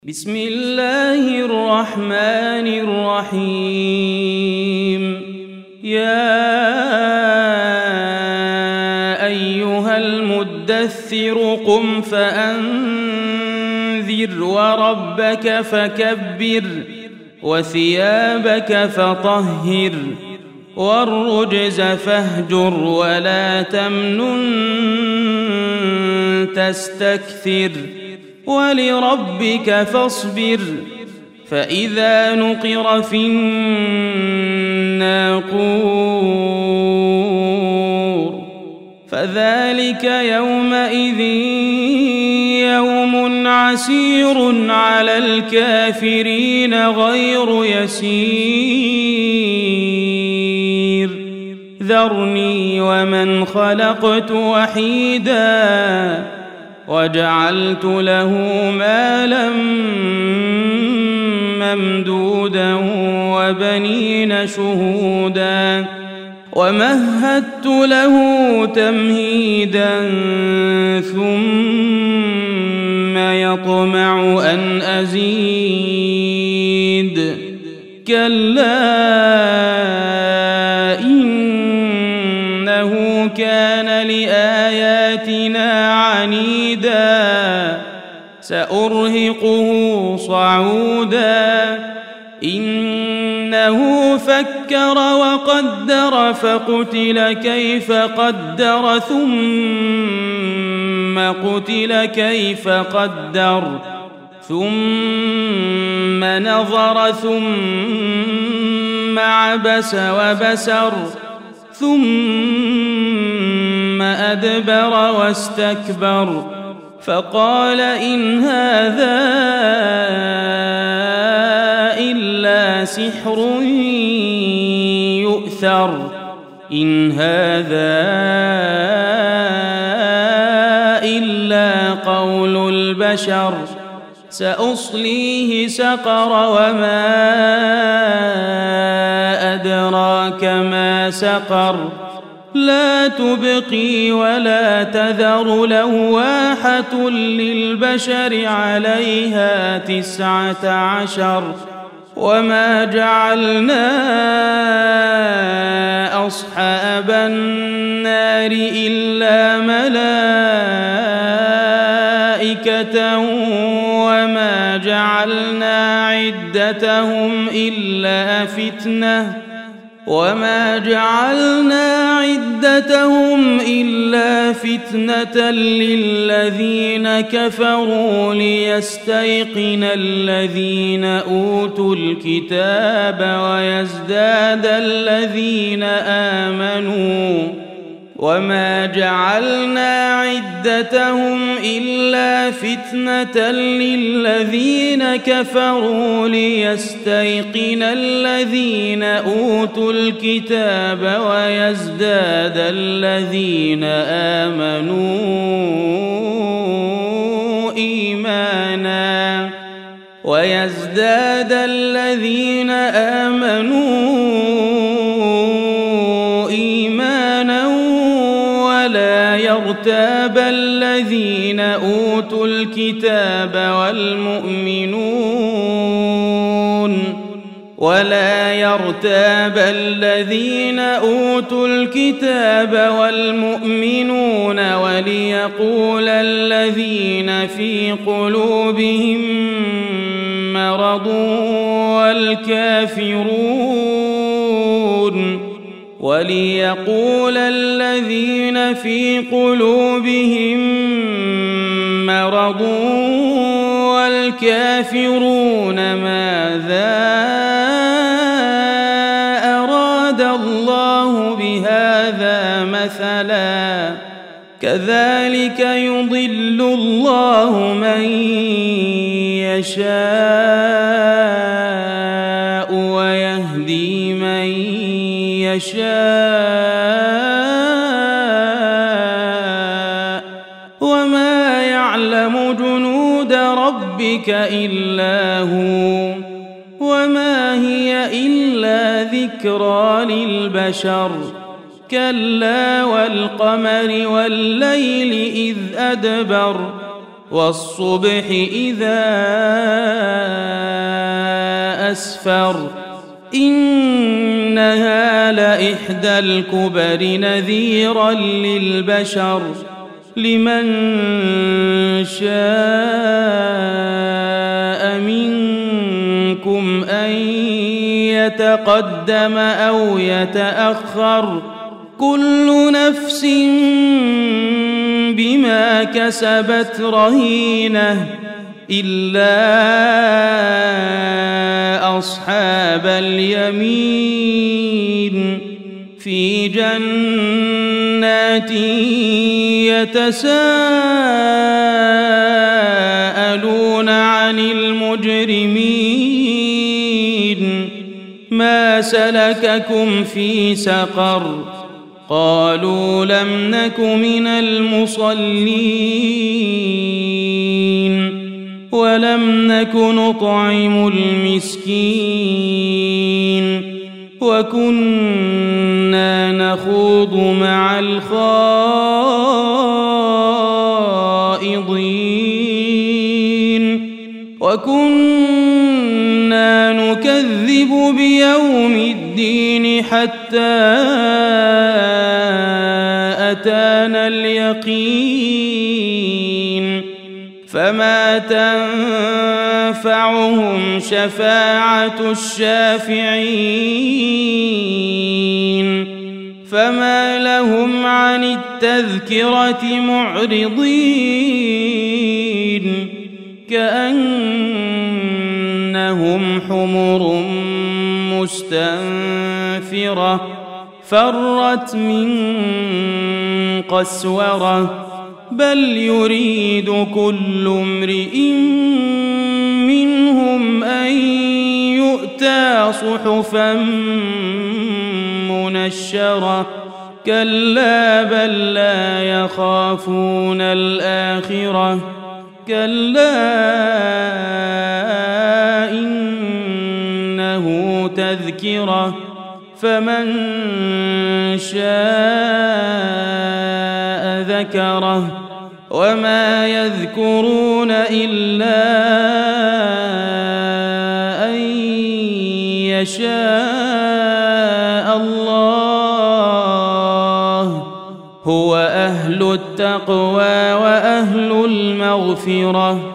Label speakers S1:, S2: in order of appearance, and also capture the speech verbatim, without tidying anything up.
S1: بسم الله الرحمن الرحيم. يا أيها المدثر قم فأنذر وربك فكبر وثيابك فطهر والرجز فاهجر ولا تمنن تستكثر ولربك فاصبر. فإذا نقر في الناقور فذلك يومئذ يوم عسير على الكافرين غير يسير. ذرني ومن خلقت وحيدا وجعلت له مالا ممدودا وبنين شهودا ومهدت له تمهيدا ثم يطمع أن أزيد. كلا إنه كان لآياتنا عنيدا سأرهقه صعودا. إنه فكر وقدر فقتل كيف قدر ثم قتل كيف قدر ثم نظر ثم عبس وبسر ثم أدبر واستكبر فقال إن هذا إلا سحر يؤثر. إن هذا إلا قول البشر. سأصليه سقر وما أدراك ما سقر. لا تبقي ولا تذر لواحة للبشر عليها تسعة عشر. وما جعلنا أصحاب النار إلا ملائكة وما جعلنا عدتهم إلا فتنة وما جعلنا عدتهم إلا فتنة للذين كفروا ليستيقن الذين أوتوا الكتاب ويزداد الذين آمنوا. وما جعلنا عدتهم إلا فتنة للذين كفروا ليستيقن الذين أوتوا الكتاب ويزداد الذين آمنوا إيمانا ويزداد الذين آمنوا ولا يرتاب الذين أوتوا الكتاب والمؤمنون ولا يرتاب الذين أوتوا الكتاب والمؤمنون وليقول الذين في قلوبهم مرض والكافرون وليقول الذين في قلوبهم مرض والكافرون ماذا أراد الله بهذا مثلا. كذلك يضل الله من يشاء ويهدي من يشاء وما يعلم جنود ربك إلا هو وما هي إلا ذكرى للبشر. كلا والقمر والليل إذ أدبر والصبح إذا أسفر إنها لإحدى الكبر نذيرا للبشر لمن شاء منكم أن يتقدم أو يتأخر كل نفس بما كسبت رهينة إلا أصحاب اليمين في جنات يتساءلون عن المجرمين ما سلككم في سقر قالوا لم نك من المصلين ولم نك نطعم المسكين وكنا نخوض مع الخائضين وكنا نكذب بيوم الدين حتى أتانا اليقين فما تنفعهم شفاعة الشافعين فما لهم عن التذكرة معرضين كأنهم حمر مستنفرة فرت من قسورة بل يريد كل امرئ منهم أن يؤتى صحفا منشرة كلا بل لا يخافون الآخرة كلا إنه تذكرة فمن شاء ذكره وما يذكرون إلا أن يشاء الله هو أهل التقوى وأهل المغفرة